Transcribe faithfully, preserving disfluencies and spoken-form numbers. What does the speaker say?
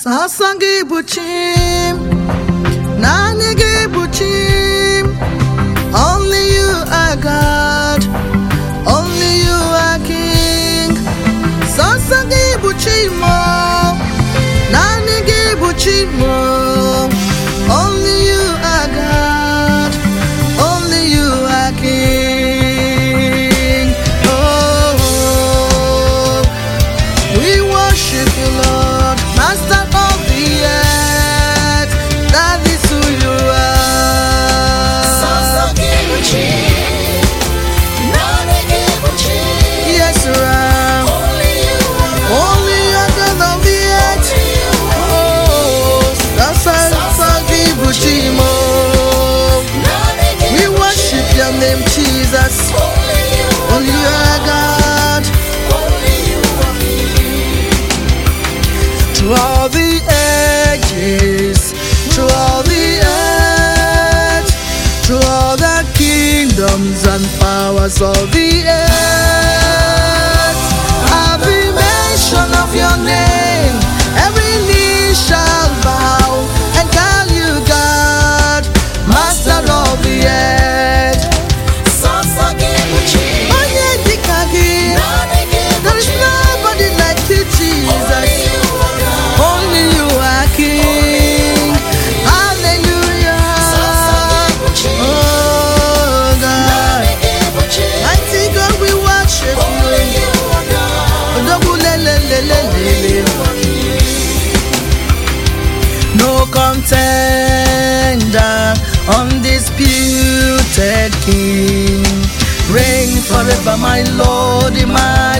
Sasangi buchim, nanigi buchim. Only you are God, only you are King. Sasangi buchimo, nanigi buchimo. Only you are God, only you are King. Oh, we worship you, Lord, Master of the earth. That is who you are. Yes, you are. Only you are God of the earth. Oh, Sasangi buchimo. We worship your name, Jesus. Only you are God. To all the ages, to all the earth, to all the kingdoms and powers of the earth. Every mention of your name, every knee shall bow and call you God, Master of the earth. There is nobody like you, Jesus. Only you are King. Hallelujah. Oh God, mighty God, we worship you. No contender, undisputed King. Reign forever, my Lord, my